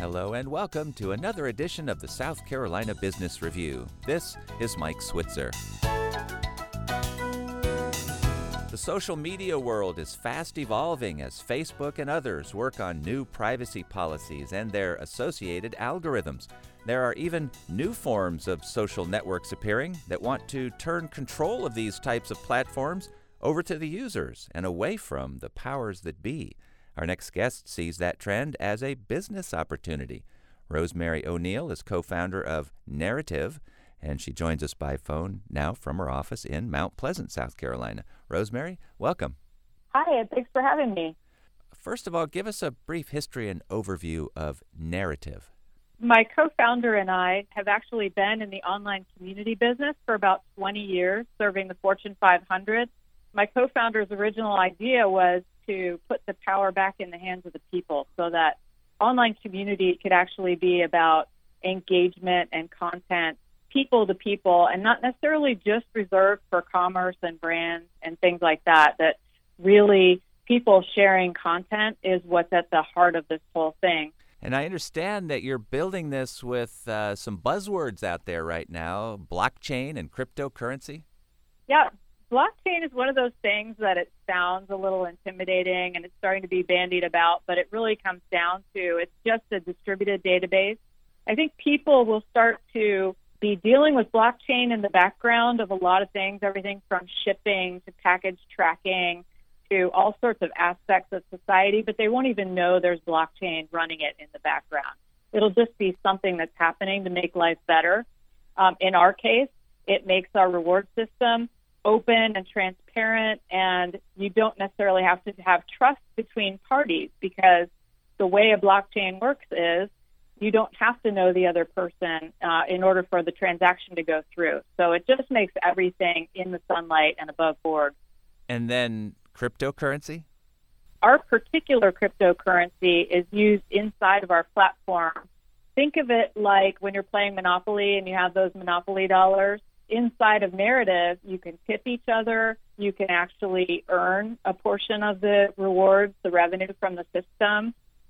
Hello and welcome to another edition of the South Carolina Business Review. This is Mike Switzer. The social media world is fast evolving as Facebook and others work on new privacy policies and their associated algorithms. There are even new forms of social networks appearing that want to turn control of these types of platforms over to the users and away from the powers that be. Our next guest sees that trend as a business opportunity. Rosemary O'Neill is co-founder of Narrative, and she joins us by phone now from her office in Mount Pleasant, South Carolina. Rosemary, welcome. Hi, and thanks for having me. First of all, give us a brief history and overview of Narrative. My co-founder and I have actually been in the online community business for about 20 years, serving the Fortune 500. My co-founder's original idea was to put the power back in the hands of the people so that online community could actually be about engagement and content, people to people, and not necessarily just reserved for commerce and brands and things like that, that really people sharing content is what's at the heart of this whole thing. And I understand that you're building this with some buzzwords out there right now, blockchain and cryptocurrency. Yeah. Blockchain is one of those things that it sounds a little intimidating and it's starting to be bandied about, but it really comes down to it's just a distributed database. I think people will start to be dealing with blockchain in the background of a lot of things, everything from shipping to package tracking to all sorts of aspects of society, but they won't even know there's blockchain running it in the background. It'll just be something that's happening to make life better. In our case, it makes our reward system open and transparent, and you don't necessarily have to have trust between parties because the way a blockchain works is you don't have to know the other person in order for the transaction to go through. So it just makes everything in the sunlight and above board. And then cryptocurrency? Our particular cryptocurrency is used inside of our platform. Think of it like when you're playing Monopoly and you have those Monopoly dollars. Inside of Narrative, you can tip each other. You can actually earn a portion of the rewards, the revenue from the system.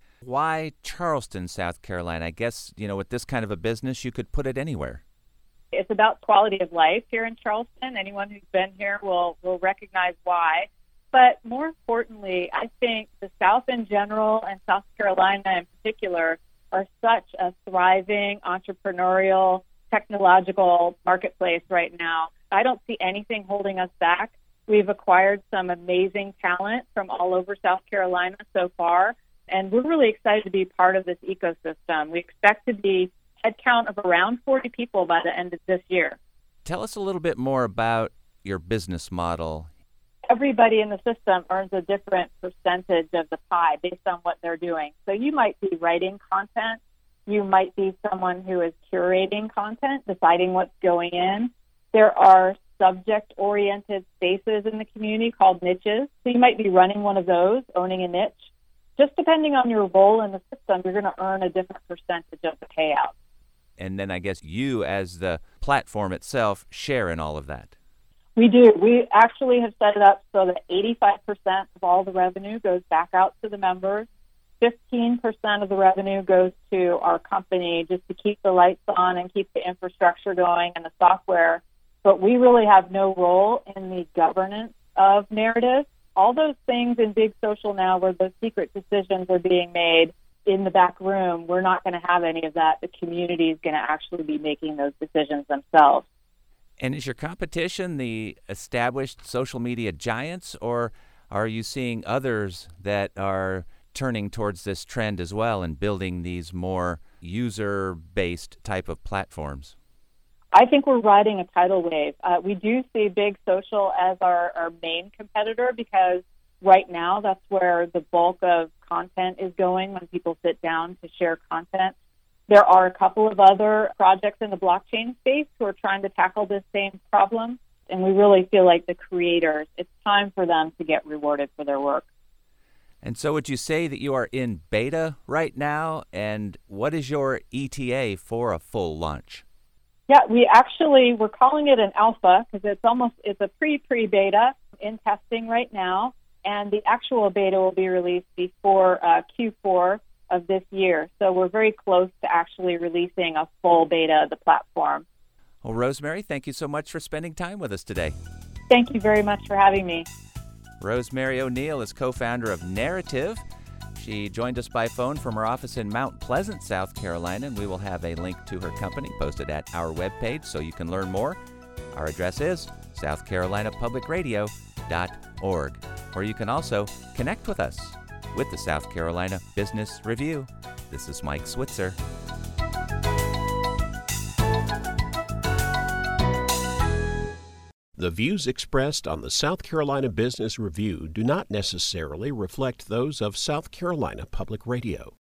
Why Charleston, South Carolina? I guess, with this kind of a business, you could put it anywhere. It's about quality of life here in Charleston. Anyone who's been here will recognize why. But more importantly, I think the South in general and South Carolina in particular are such a thriving entrepreneurial technological marketplace right now. I don't see anything holding us back. We've acquired some amazing talent from all over South Carolina so far, and we're really excited to be part of this ecosystem. We expect to be headcount of around 40 people by the end of this year. Tell us a little bit more about your business model. Everybody in the system earns a different percentage of the pie based on what they're doing. So you might be writing content. You might be someone who is curating content, deciding what's going in. There are subject-oriented spaces in the community called niches. So you might be running one of those, owning a niche. Just depending on your role in the system, you're going to earn a different percentage of the payout. And then I guess you, as the platform itself, share in all of that. We do. We actually have set it up so that 85% of all the revenue goes back out to the members. 15% of the revenue goes to our company just to keep the lights on and keep the infrastructure going and the software. But we really have no role in the governance of Narrative. All those things in big social now where those secret decisions are being made in the back room, we're not going to have any of that. The community is going to actually be making those decisions themselves. And is your competition the established social media giants, or are you seeing others that are turning towards this trend as well and building these more user-based type of platforms? I think we're riding a tidal wave. We do see big social as our main competitor because right now that's where the bulk of content is going when people sit down to share content. There are a couple of other projects in the blockchain space who are trying to tackle this same problem, and we really feel like the creators, it's time for them to get rewarded for their work. And so would you say that you are in beta right now? And what is your ETA for a full launch? Yeah, we're calling it an alpha because it's a pre-beta in testing right now. And the actual beta will be released before Q4 of this year. So we're very close to actually releasing a full beta of the platform. Well, Rosemary, thank you so much for spending time with us today. Thank you very much for having me. Rosemary O'Neill is co-founder of Narrative. She joined us by phone from her office in Mount Pleasant, South Carolina, and we will have a link to her company posted at our webpage so you can learn more. Our address is southcarolinapublicradio.org, or you can also connect with us with the South Carolina Business Review. This is Mike Switzer. The views expressed on the South Carolina Business Review do not necessarily reflect those of South Carolina Public Radio.